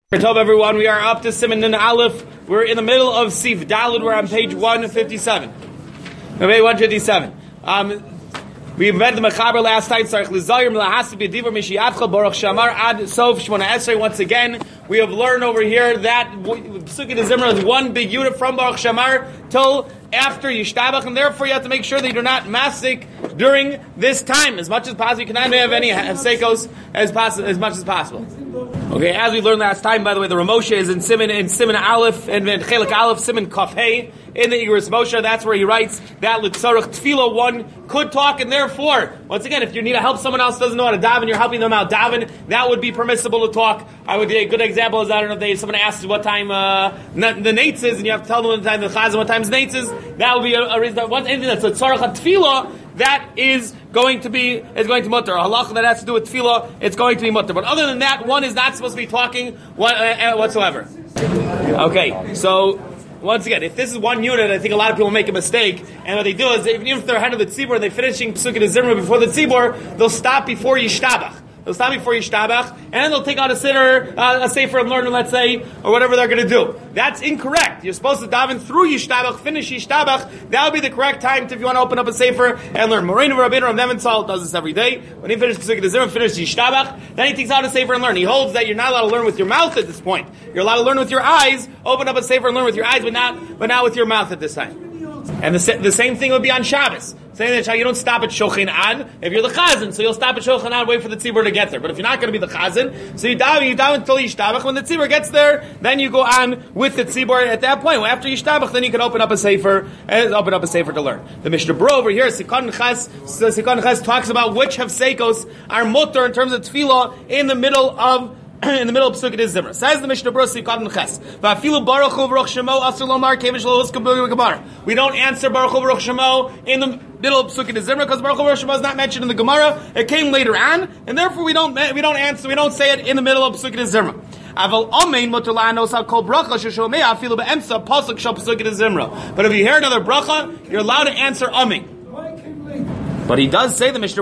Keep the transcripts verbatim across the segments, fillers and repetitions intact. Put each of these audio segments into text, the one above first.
Tov, everyone, we are up to Siman Nun Aleph. We're in the middle of Sif Daled. We're on page one fifty-seven. Page one fifty-seven. Um, we read the Mechaber last time. Sarich L'Zayir M'Lahasib Yedivar Mishiavcha Baruch Shamar Ad Sof Shmona Esrei. Once again, we have learned over here that Pesukei Zimra is one big unit from Baruch Shamar till after Yishtabach, and therefore you have to make sure that you do not masik during this time as much as possible. You cannot have any sekos as poss- as much as possible. Okay, as we learned last time, by the way, the Ramosha is in Siman in Siman Aleph and in Chelik Aleph, Siman Kaf Hey in the Igros Moshe. That's where he writes that L'Tzarech Tefillah one could talk, and therefore, once again, if you need to help someone else doesn't know how to daven, you're helping them out daven, that would be permissible to talk. I would a good example is I don't know if they someone asks what time uh, the Nates is, and you have to tell them what time the Chazan, what time the Nates is. That would be a, a reason. That one anything that's a Tzarech Tefillah, that is going to be is going to mutter. A halacha that has to do with tefillah, it's going to be mutter. But other than that, one is not supposed to be talking what, uh, whatsoever. Okay, so once again, if this is one unit, I think a lot of people make a mistake. And what they do is, even if they're ahead of the tzibur and they're finishing Pesukei Zimra before the tzibur, they'll stop before Yishtabach. They'll stop before Yishtabach, and then they'll take out a sitter, uh, a sefer and learn, let's say, or whatever they're going to do. That's incorrect. You're supposed to daven through Yishtabach, finish Yishtabach. That would be the correct time if you want to open up a sefer and learn. Moreinu Rabbeinu Rav Nebenzahl does this every day. When he finishes Pesukei Zimra, finishes Yishtabach, then he takes out a sefer and learn. He holds that you're not allowed to learn with your mouth at this point. You're allowed to learn with your eyes. Open up a sefer and learn with your eyes, but not, but not with your mouth at this time. And the, the same thing would be on Shabbos. Saying that you don't stop at Shochin Ad if you're the Chazan, so you'll stop at Shochin Ad, wait for the Tzibur to get there. But if you're not going to be the Chazan, so you daven, you daven until Yishtabach. When the Tzibur gets there, then you go on with the Tzibur. At that point, after Yishtabach, then you can open up a sefer and open up a sefer to learn. The Mishnah Bro over here, Sikon Ches, Sikon Ches talks about which Hefsekos are mutter in terms of tefillah in the middle of in the middle of Pesukei Zimra. Says the Mishnah Berurah Sikon Ches. Va'afilu Baruch Hu Baruch Shemo Asur Lomar Kevish Lo Huskam B'Gemara Gemara. We don't answer Baruch Hu Baruch Shemo in the middle of Pesukei Zimra because Baruch Hu Baruch Shemo is not mentioned in the Gemara. It came later on, and therefore we don't we don't answer we don't say it in the middle of Pesukei Zimra. Aval Amein Mutar La'anos Al Kol Bracha Sheshomei Afilu Be'emsa Pasuk Shel Pesukei Zimra. But if you hear another bracha, you're allowed to answer Amein. But he does say the Mishnah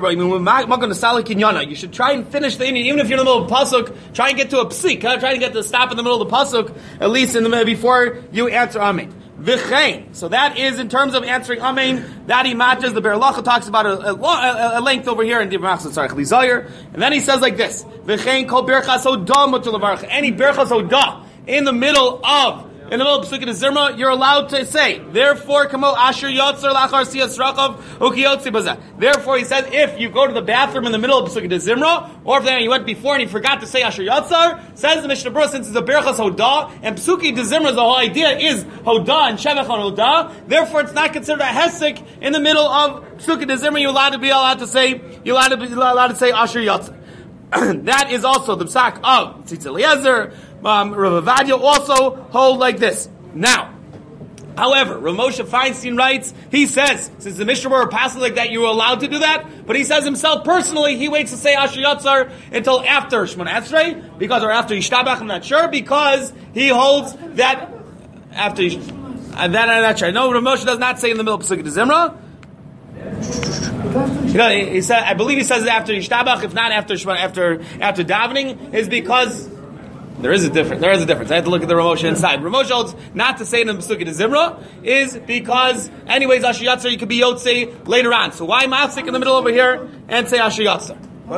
Berurah, you should try and finish the Indian, even if you're in the middle of pasuk. Try and get to a psik. Try and get to stop in the middle of the pasuk, at least in the middle before you answer Amen. V'chein. So that is in terms of answering Amen. That he matches. The Be'er Lacha talks about a, a, a length over here in the Sarich L'Zayir, and then he says like this: V'chein kol berchas odah mutar levarach. Any berchas odah in the middle of In the middle of Pesukei Zimra, you're allowed to say, therefore, kamo asher yotzer lachar siyas rakav ukiyotzi bazeh. Therefore, he says, if you go to the bathroom in the middle of Pesukei Zimra, or if you went before and you forgot to say asher yotzar, says the Mishnah Berurah, since it's a berachas hodah, and Pesukei Zimra, the whole idea is hodah and shevach on hodah, therefore it's not considered a hesek in the middle of Pesukei Zimra. You're allowed to be allowed to say, you're allowed to be allowed to say asher yotzar. That is also the psak of Tzitz Eliezer. Um, Rav Avadia also hold like this. Now, however, Rav Moshe Feinstein writes, he says, since the Mishnah Berurah passes like that, you're allowed to do that, but he says himself personally, he waits to say Asher Yotzar until after Shmona Esrei, because, or after Yishtabach, I'm not sure, because he holds that after Yishtabach, uh, that I'm not sure. No, Rav Moshe does not say in the middle of Pesukei Zimra. You know, he, he said, I believe he says it after Yishtabach, if not after after after davening, is because there is a difference. There is a difference. I have to look at the Rav Moshe inside. Rav Moshe holds not to say it in Pesukei Zimra is because, anyways, Asher Yotzar you could be Yotzei later on. So why Mafsik in the middle over here and say Asher Yotzar? What?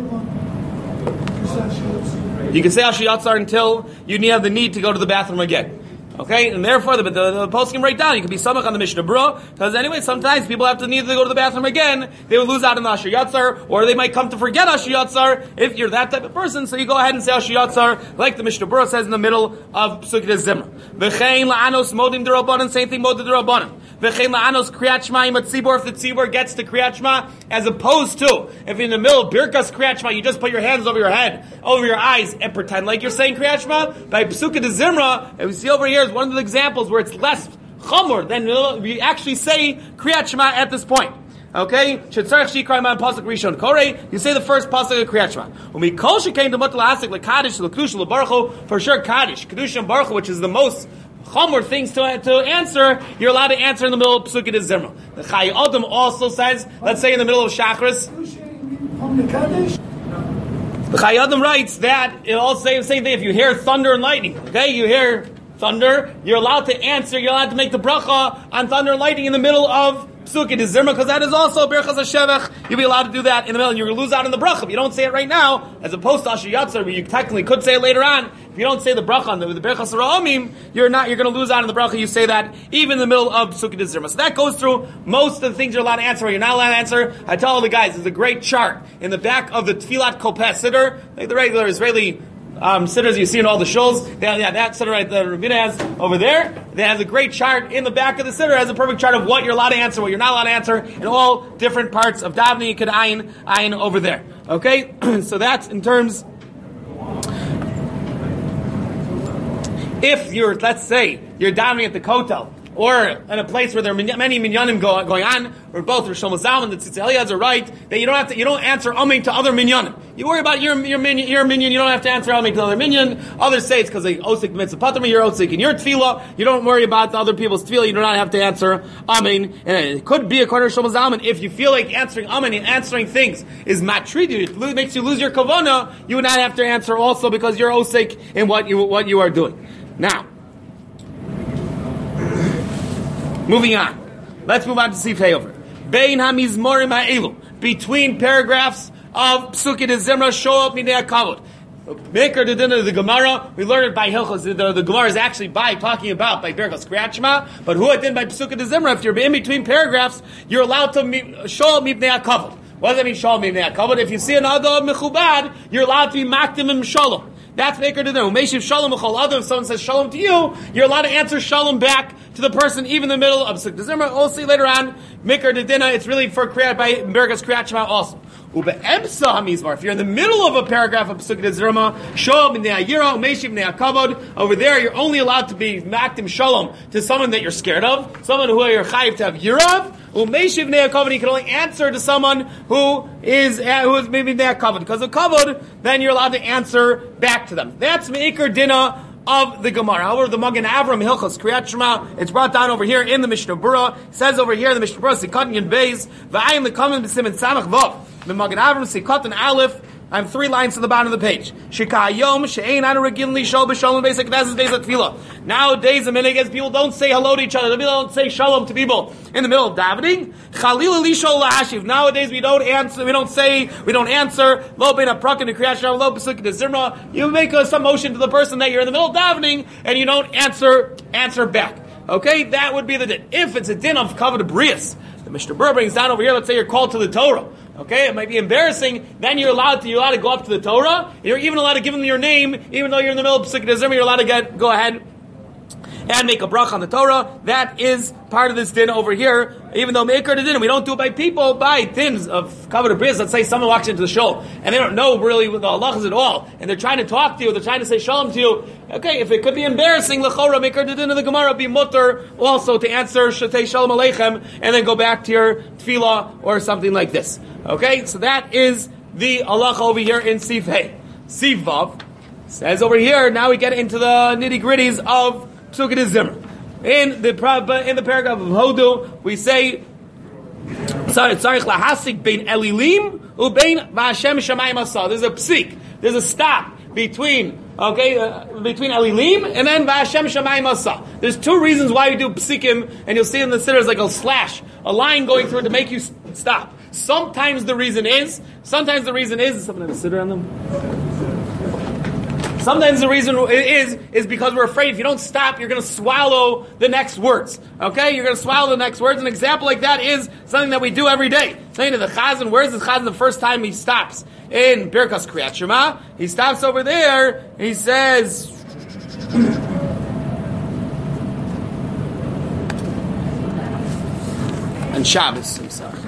You can say Asher Yotzar until you have the need to go to the bathroom again. Okay, and therefore the, the, the post can write down. You can be samach on the Mishnah Berurah because anyway, sometimes people have to need to go to the bathroom again. They will lose out on the Asher Yotzar, or they might come to forget Asher Yotzar if you're that type of person. So you go ahead and say Asher Yotzar, like the Mishnah Berurah says in the middle of Pesukei Zimra. V'chein la'anos modim d'Rabbanan, same thing modim d'Rabbanan. V'chein la'anos kriyat shema im tzibur, if the tzibur gets to kriyat shema, as opposed to if in the middle of birkas kriyat shema, you just put your hands over your head, over your eyes, and pretend like you're saying kriyat shema. By Pesukei Zimra, and we see over here is one of the examples where it's less chamor than we actually say kriyat shema at this point. Okay, shetzarich shikray man pasuk rishon korei. You say the first pasuk of kriyat shema. When we kol shekain demut lahasik lekadish lekdush lebaruchu, for sure kaddish kedusha and baruchu, which is the most chamor things to to answer, you're allowed to answer in the middle of Pesukei Zimra. The Chai Adam also says, let's say in the middle of Shachris. The Chayadim writes that it all say the same thing. If you hear thunder and lightning, okay, you hear thunder, you're allowed to answer, you're allowed to make the bracha on thunder and lightning in the middle of Psuki de Zimra, because that is also Birchas HaShevach. You'll be allowed to do that in the middle, and you're going to lose out on the bracha. If you don't say it right now, as opposed to Asher Yatzar, where you technically could say it later on, if you don't say the bracha on the, the Birchas HaRa'amim, you're not, you're going to lose out on the bracha. You say that even in the middle of Psuki de Zimra. So that goes through most of the things you're allowed to answer, or you're not allowed to answer. I tell all the guys, there's a great chart in the back of the Tfilat Kopeh Siddur, like the regular Israeli Um, sitters you see in all the shuls. Yeah, that sitter right there, Ravina has over there. They has a great chart in the back of the sitter. It has a perfect chart of what you're allowed to answer, what you're not allowed to answer, in all different parts of davening. You could ayin, ayin over there. Okay, so that's in terms. If you're, let's say, you're davening at the kotel, or in a place where there are many minyanim go, going on, or both Rosh Hashanah and the Tzitz Eliyaz are right, that you don't have to, you don't answer amen to other minyanim. You worry about your your minion, your minion. You don't have to answer amen to other minion. Others say it's because they osik mitzvah patami, you're osik in your tefillah. You don't worry about the other people's tefillah. You do not have to answer amen. And it could be according to Rosh Hashanah, if you feel like answering amen and answering things is matrid, it makes you lose your kavana. You would not have to answer also because you're osik in what you what you are doing. Now. Moving on. Let's move on to Sif Heyover. Bein hamizmorim ha'elu. Between paragraphs of Psuki de Zimra, Shoah Minei HaKavod. Maker the dinner of the Gemara, we learned it by Hilchos. The, the Gemara is actually by talking about by Berachos Kriyat Shema, but who it did by Psuki de Zimra, if you're in between paragraphs, you're allowed to Shoah Minei HaKavod. What does that mean, Shoah Minei HaKavod? If you see another Mechubad, you're allowed to be Makdim im Shalom. That's Maker to them. Umeshiv Shalom Uchol Adam. If someone says Shalom to you, you're allowed to answer Shalom back to the person, even in the middle of Psuki de Zimra. We'll see later on, Maker to Dinah, it's really for Kriyat by Berachos Kriyat Shema also. Ube'emsa hamizmar. If you're in the middle of a paragraph of Psuki de Zimra, Shoah Minei HaYira, Umeshiv Minei HaKavod. Over there, you're only allowed to be Makdim Shalom to someone that you're scared of, someone who you're chayiv to have Yirav. Umeshiv Minei HaKavod, you can only answer to someone who is uh, who is maybe Minei HaKavod. Because of Kavod, then you're allowed to answer back to them. That's Me'ikar Dinah of the Gemara. However, the Magen Avram Hilchos Kriyat Shema, it's brought down over here in the Mishnah Berurah. It says over here in the Mishnah Berurah, Sikot Yin Beis, V'ayim L'kamen B'simen Samach Vav. The Magen Avram Sikot and Aleph. I have three lines to the bottom of the page. Shikayom she'ein anu regin li shol b'shalom basic knesses days of tefillah. Nowadays, the minhag people don't say hello to each other. People don't say shalom to people in the middle of davening. Chalil li shol lahashiv. Nowadays, we don't answer. We don't say. We don't answer. Lo bein haprakim to kriyat shema. Lo b'suki de zimra. You make a, some motion to the person that you're in the middle of davening, and you don't answer answer back. Okay, that would be the din. If it's a din of kavod brius, the Mishnah Berurah brings down over here. Let's say you're called to the Torah. Okay, it might be embarrassing. Then you're allowed to you're allowed to go up to the Torah. You're even allowed to give them your name, even though you're in the middle of Psuki de Zimra. You're allowed to get go ahead and make a bracha on the Torah. That is part of this din over here. Even though Me'ikar the din, we don't do it by people, by dins of kavod bris. Let's say someone walks into the shul and they don't know really what the halachas at all, and they're trying to talk to you, they're trying to say shalom to you. Okay, if it could be embarrassing, lechora Me'ikar the din of the Gemara be mutter also to answer shatei shalom aleichem and then go back to your tefillah or something like this. Okay, so that is the halacha over here in Sif Hey. Sif Vav says over here, now we get into the nitty gritties of Psuki de Zimra. In the in the paragraph of Hodu, we say, sorry, tzarich lahasik bein elilim ubein v'Hashem shamayim asa. There's a psik, there's a stop between, okay, uh, between elilim and then v'Hashem shamayim asa. There's two reasons why we do psikim, and you'll see in the sitters like a slash, a line going through it to make you stop. Sometimes the reason is, sometimes the reason is, is someone have a sitter on them? Sometimes the reason is, is because we're afraid if you don't stop, you're going to swallow the next words. Okay? You're going to swallow the next words. An example like that is something that we do every day. Saying to the Chazan, where's the Chazan the first time he stops? In Birkas Kriyat Shema, he stops over there, he says, and Shabbos, I'm sorry.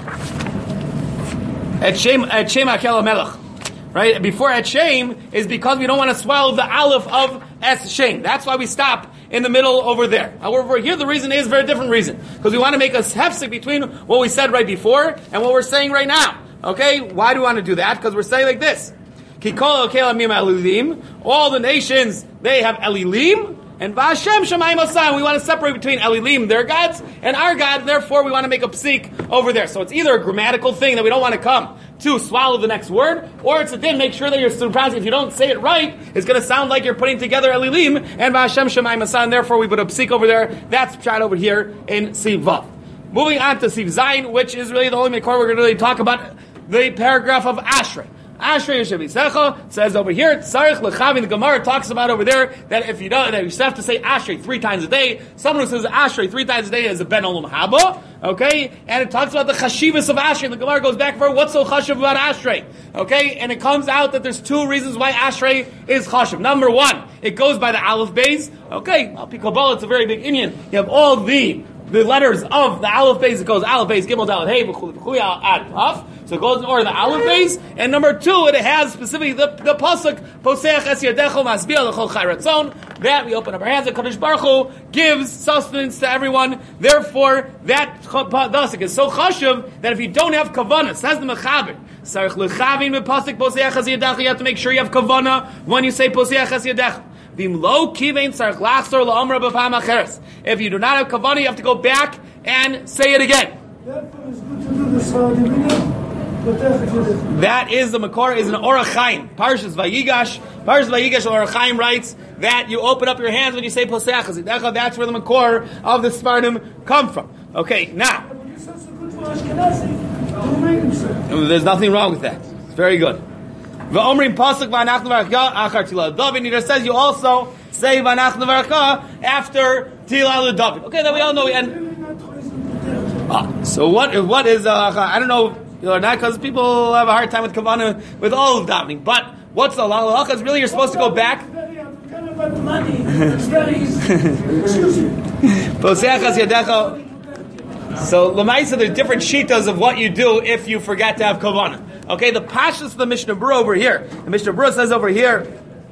Et Shem, et Shem HaKel HaMelech. Right? Before Et Shem is because we don't want to swallow the aleph of Es Shem. That's why we stop in the middle over there. However, here the reason is a very different reason. Because we want to make a hefsek between what we said right before and what we're saying right now. Okay? Why do we want to do that? Because we're saying like this. Kikol Okel Amim Elilim. All the nations, they have Elilim. And V'Hashem Shamayim Asam, we want to separate between Elilim, their gods, and our God. Therefore, we want to make a psik over there. So it's either a grammatical thing that we don't want to come to swallow the next word, or it's a din, make sure that you're pronouncing. If you don't say it right, it's going to sound like you're putting together Elilim and V'Hashem Shemayim Asa, and therefore we put a psik over there. That's pshat over here in Siv Vav. Moving on to Siv Zayin, which is really the only Mekor we're going to really talk about, the paragraph of Ashrei. Ashrei Yeshev says over here, Tzarich L'Chavin, the Gemara talks about over there, that if you don't, that you have to say Ashrei three times a day. Someone who says Ashrei three times a day is a Ben Olam Haba, okay? And it talks about the Chashivas of Ashrei. The Gemara goes back for what's so Chashiv about Ashrei, okay? And it comes out that there's two reasons why Ashrei is Chashiv. Number one, it goes by the Aleph Beis, okay? Al Pi Kabbalah, it's a very big Inyan. You have all the the letters of the Aleph Beis. It goes Aleph Beis, Gimel Dalet Hey, V'chuli V'chuli Ad Tav. So it goes in order the Aleph Beis. And number two, it has specifically the, the pasuk Poseach Es Yadecho Masbia L'Chol Chai Ratzon. That we open up our hands. And Kadosh Baruch Hu gives sustenance to everyone. Therefore, that pasuk is so chashuv that if you don't have kavanah, says the Mechaber, Sarich L'Chavin B'Pasuk Poseach Es Yadecho, you have to make sure you have kavanah when you say Poseach Es Yadecho. If you do not have kavanah, you have to go back and say it again. That is the Makor, is an Orach Chaim. Parshas Vayigash, Parshas Vayigash, Orach Chaim writes that you open up your hands when you say Poseach HaZedecha. That's where the Makor of the Sfardim come from. Okay, now. There's nothing wrong with that. It's very good. V'omrim pasuk v'anachnu v'archa achar tila l'David. It says you also say v'anachnu v'archa after tila l'David. Okay, then we all know. And ah, so what? What is? Uh, I don't know. You know, not because people have a hard time with kavanah with all of davening. But what's the halacha? Is really you're supposed to go back. So l'maisa, there's different shitas of what you do if you forget to have kavanah. Okay, the pashas of the Mishnah Berurah over here. The Mishnah Berurah says over here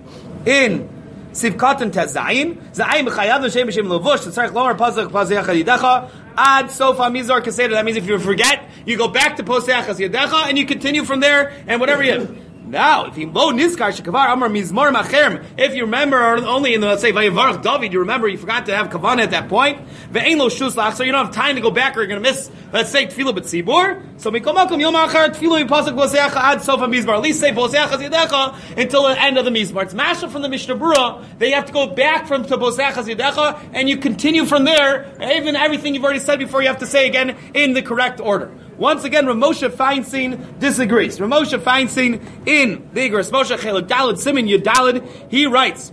in Sivkat and Tezayin, Zayin b'chayav l'shem b'shem levush tzarich lomer pasuk Poseach HaZedecha ad sofa mizar kaseder. That means if you forget, you go back to Poseach HaZedecha and you continue from there and whatever you have. Now, if you lo nizkar shekavar amar mizmor macherem, if you remember only in the, let's say Vayivarach David, you remember you forgot to have kavanah at that point, ve'ein lo shus lach, so you don't have time to go back or you're going to miss, let's say tefillah b'tzibur. So mikol makom yom achar tefillah yipasuk Poseach ad sofa mizmar. At least say Poseach HaZedecha until the end of the mizmar. It's mashal from the Mishnah Berurah. They have to go back from to Poseach HaZedecha and you continue from there. Even everything you've already said before, you have to say again in the correct order. Once again, Ramosha Feinstein disagrees. Ramosha Feinstein in the Igros Moshe Chelik Daled Simin Yudaled, he writes.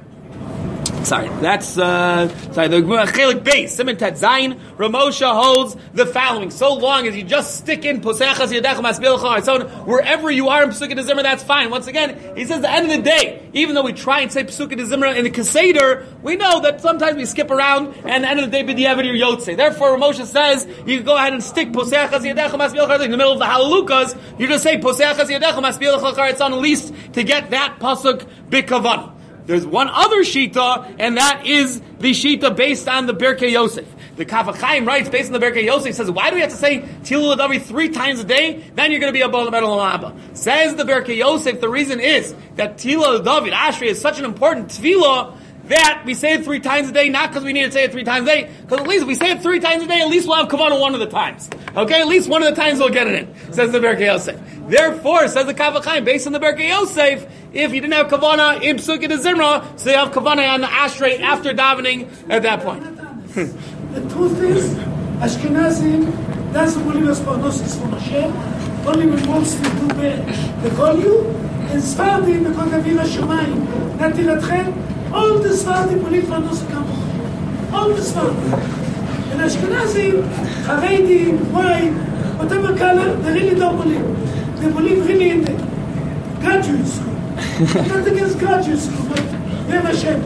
Sorry, that's uh, sorry. The Chelik Beis Simin Tet Zayin. Ramosha holds the following: so long as you just stick in Poseach HaZedecha Masbia L'Chol Ratzon wherever you are in Pesukei D'Zimra, that's fine. Once again, he says at the end of the day, even though we try and say Pesukei D'Zimra in the Keseder, we know that sometimes we skip around, and at the end of the day, b'diavad or Yotzei. Therefore, Ramosha says you can go ahead and stick Poseach HaZedecha Masbia L'Chol Ratzon in the middle of the Halalukas. You just say Poseach HaZedecha Masbia L'Chol Ratzon at least to get that pasuk b'kavanah. There's one other shita, and that is the shita based on the Birkei Yosef. The Kaf HaChaim writes, based on the Birkei Yosef, says, why do we have to say Tila L'David three times a day? Then you're going to be a Bol Medal Abba. Says the Birkei Yosef, the reason is that Tila L'David, Ashrei, is such an important tefillah that we say it three times a day, not because we need to say it three times a day, because at least if we say it three times a day, at least we'll have kavanah one of the times. Okay, at least one of the times we'll get it in, says the Birkei Yosef. Therefore, says the Kaf HaChaim, based on the Birkei Yosef, if you didn't have kavanah in Pesukei D'Zimra, so you have kavanah on the Ashrei after davening at that point. The truth is, Ashkenazim doesn't believe us Pardosis from Hashem, only when wants to do the Golyu, and Sfardim, the Kodavir HaShamayim, Natilatchem, all the Sfardim believe Pardosis Kamoch. All the Sfardim. And Ashkenazim, Haredim, white, whatever color, they really don't believe. They believe really in the graduate school. Not against graduate school, but they have Hashem.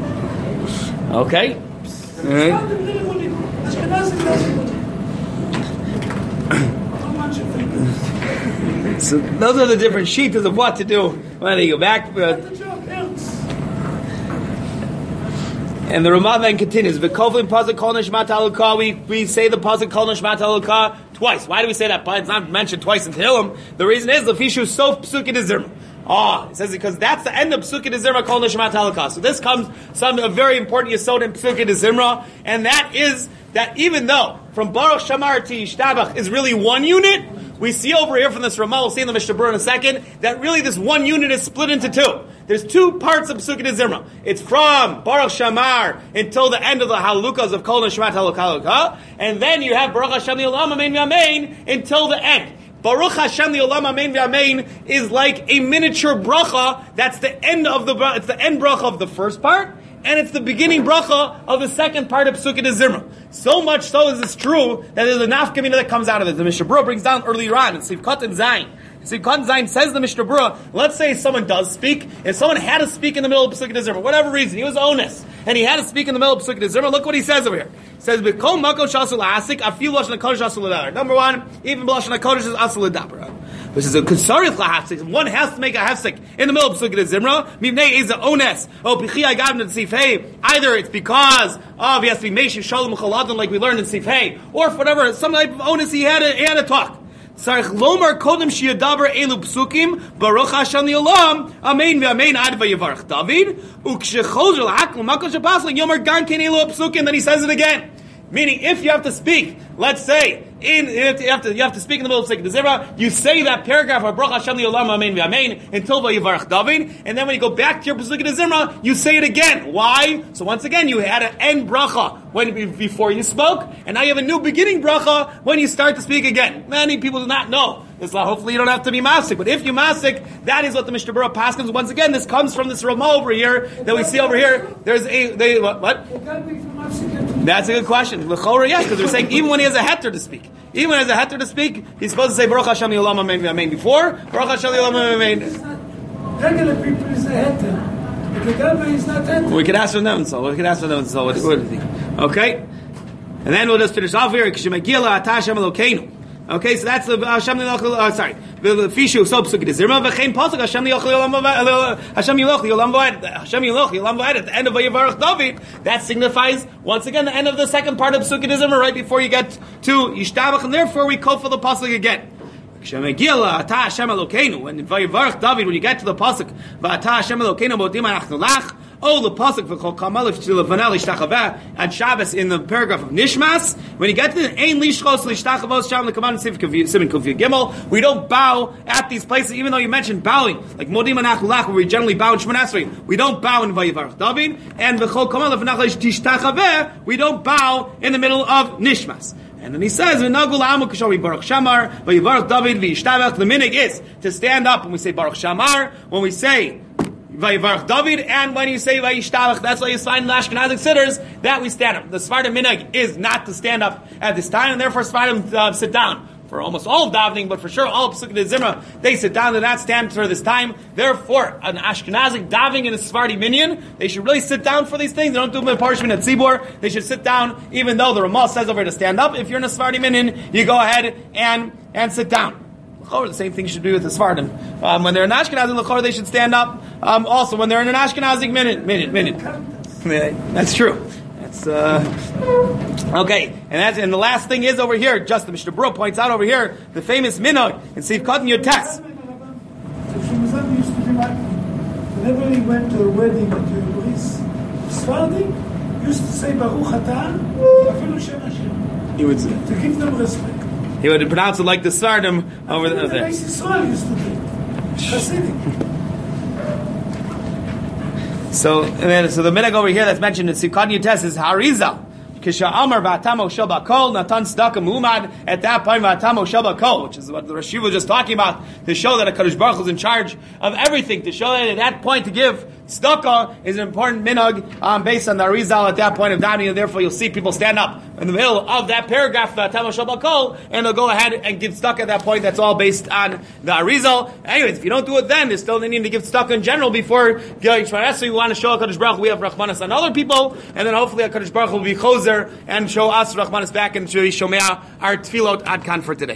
Okay. Sfardim really believe. Ashkenazim doesn't believe. So those are the different sheetas of what to do when you go back. Uh, and the Ramah then continues. V'kovlim pasuk kol nishmat halukah. We we say the pasuk kol nishmat halukah twice. Why do we say that? It's not mentioned twice in Tehillim. The reason is lefishu sof Pesukei D'Zimra. Ah, it says because that's the end of Pesukei D'Zimra kol nishmat halukah. So this comes some a very important yesod in Pesukei D'Zimra, and that is that even though from Baruch Shamar to Yishtabach is really one unit, We see over here from this Ramah, we'll see in the Mishnah Berurah in a second, that really this one unit is split into two. There's two parts of Pesukei Zimra. It's from Baruch Shamar until the end of the Halukas of Kol Nishmat Halukah, and then you have Baruch Hashem Li'olam Amen V'Amen until the end. Baruch Hashem Li'olam Amen V'Amen is like a miniature bracha. That's the end of the it's the end bracha of the first part, and it's the beginning bracha of the second part of Pesukei Zimra. So much so is this true that there's a nafkamina that comes out of it. The Mishnah Berurah brings down earlier on in Sivkot and Zayin. Sivkot Zayin says the Mishnah Berurah, let's say someone does speak, if someone had to speak in the middle of Pesukei Zimra, for whatever reason, he was honest, and he had to speak in the middle of Pesukei Zimra, look what he says over here. He says, B'kol mako shasul ha'asik, afilu lashon ha'kodesh asul l'daber. Number one, even lashon ha'kodesh is asul l'daber. Which is a kusarif lahafsik. One has to make a hefsik in the middle of Pesukei Zimra. Mivnei is a ones. Oh, pichi agavim tzifhei. Either it's because of he has to be meishiv shalom chaladon like we learned in tzifhei, or for whatever some type of onus he had to, he had to talk. Sarich lomar kodem shiyadaber elu psukim baruch Hashem li'olam amen v'amen ad v'yivarach David ukshechozr l'hakol makol shepaslik yomar gan ken elu psukim. Then he says it again. Meaning, if you have to speak, let's say, in you have to you have to speak in the middle of Pesukei Zimra, you say that paragraph of Baruch Hashem Li'olam Amen V'Amen until Vayivarach David, and then when you go back to your Pesukei Zimra, you say it again. Why? So once again, you had an end bracha when before you spoke, and now you have a new beginning bracha when you start to speak again. Many people do not know. It's like, hopefully you don't have to be masik, but if you masik, that is what the Mishnah Berurah paskins. Once again, this comes from this Ramah over here that we see over here. There's a they what? what? That's a good question. L'chora, yes, because they're saying even when he has a heter to speak, even when he has a heter to speak, he's supposed to say Baruch Hashem Li'olam Amen V'Amen before Baruch Hashem Li'olam Amen. Regular people is a heter, but the Gabbai is not heter. We can ask for them, so we can ask for them. So what do you think? Okay, and then we'll just finish off here. K'shemagila Ata Hashem Elokeinu. Okay, so that's the Hashem Li'olam. Uh, sorry, the Fishu so Pesukei Zimra v'chein pasuk Hashem Li'olam Hashem Li'olam Hashem Li'olam at the end of Vayivarach David. That signifies once again the end of the second part of Pesukei Zimra, right before you get to Yishtabach, and therefore we call for the pasuk again. K'shemagila Ata Hashem Elokeinu, when in Vayivarach David, when you get to the pasuk V'Ata Hashem Elokeinu Modim Anachnu Lach. Oh, the pasuk for Kol Kamalif to the Vanel Ishtachaveh at Shabbos in the paragraph of Nishmas. When you get to the Ein Lishchos Lishtachavos Sham Lekaman Simin Kufi Gimel, we don't bow at these places, even though you mentioned bowing, like Modim Anachulach, where we generally bow in Shemon Esrei. We don't bow in Vayivarach David, and the Kol Kamalif Vanel Ishtachaveh, we don't bow in the middle of Nishmas. And then he says, "V'nagul amu k'shavi Baruch Shamar, v'yivarach David v'yishtabach." The minig is to stand up when we say Baruch Shamar, when we say Vayivarach David, and when you say Vayishtabach. That's why you find in the Ashkenazic sitters that we stand up. The Sephardim minhag is not to stand up at this time, and therefore Sephardim uh, sit down for almost all of davening, but for sure all of Pesukei Zimra, they sit down, they not stand for this time. Therefore, an Ashkenazic davening in a Sephardi minyan, they should really sit down for these things. They don't do them in Parshmin at Tzibor. They should sit down, even though the Ramah says over to stand up. If you're in a Sephardi minyan, you go ahead and and sit down. The same thing should be with the Sephardim. Um, when they're in Ashkenazic L'chor, they should stand up. Um, also, when they're in an Ashkenazic minute, minute, minute. That's true. That's uh, okay. And that's and the last thing is over here. Just the Mishnah Berurah points out over here the famous minhag in Sivkot and Yotes. Whenever he went to a wedding at the Bris, Sephardi used to say Baruch Atah, Afilu Shem Hashem. He would say to give them respect. He would pronounce it like the Sephardim over there. The Beis Yisrael used to do Hasidic. So, and then, so the minhag over here that's mentioned in Sivkot Yotes is Harizal. Kisha Amar V'atamo Shel Bakol Natan Tzedakah Mu'umad. At that point, V'atamo Shel Bakol, which is what the Rashi was just talking about, to show that a Kadosh Baruch Hu is in charge of everything. To show that at that point to give tzedakah is an important minhag um, based on the Arizal at that point of davening, and therefore you'll see people stand up in the middle of that paragraph, V'atamo Shel Bakol, and they'll go ahead and give tzedakah at that point. That's all based on the Arizal. Anyways, if you don't do it then, there's still the need to give tzedakah in general before Gilei Shmar Esrei. We want to show a Kadosh Baruch Hu we have Rachmanas on other people, and then hopefully a Kadosh Baruch Hu will be choser and show us Rachmanis back and show Shomea our tefillot ad kan for today.